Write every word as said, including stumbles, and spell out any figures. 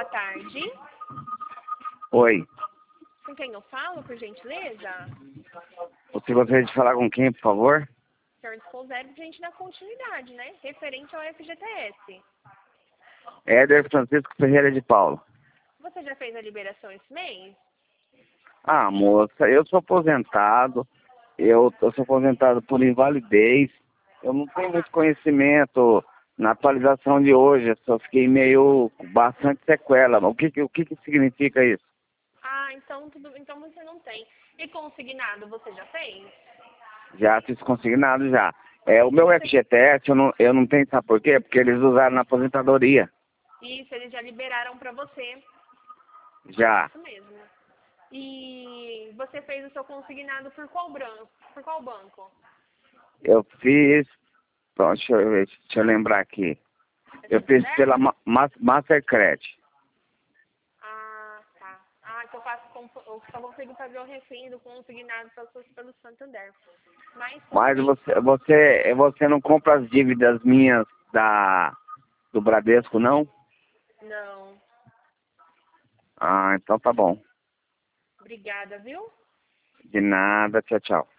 tarde. Oi. Com quem eu falo, por gentileza? Você gostaria de falar com quem, por favor? senhor Desposero, gente da continuidade, né? Referente ao F G T S. Éder Francisco Ferreira de Paulo. Você já fez a liberação esse mês? Ah, moça, eu sou aposentado. Eu, eu sou aposentado por invalidez. Eu não tenho muito conhecimento na atualização de hoje. Eu só fiquei meio com bastante sequela. O que, que- o que, que significa isso? Ah, então, tudo, então você não tem. E consignado, você já fez? Já fiz consignado já. É, o meu F G T S, eu não, eu não tenho, sabe por quê? Porque eles usaram na aposentadoria. Isso, eles já liberaram pra você. Já. Isso mesmo. E você fez o seu consignado por qual branco? Por qual banco? Eu fiz. Pronto, deixa eu, ver, deixa eu lembrar aqui. Eu fiz Santander? pela Ma- Ma- Mastercred. Ah, tá. Ah, que eu faço com, eu só consigo fazer o refém do consignado pelo, pelo Santander. Mas tudo Mas bem. você, você, você não compra as dívidas minhas da, do Bradesco, não? Não. Ah, então tá bom. Obrigada, viu? De nada, tchau, tchau.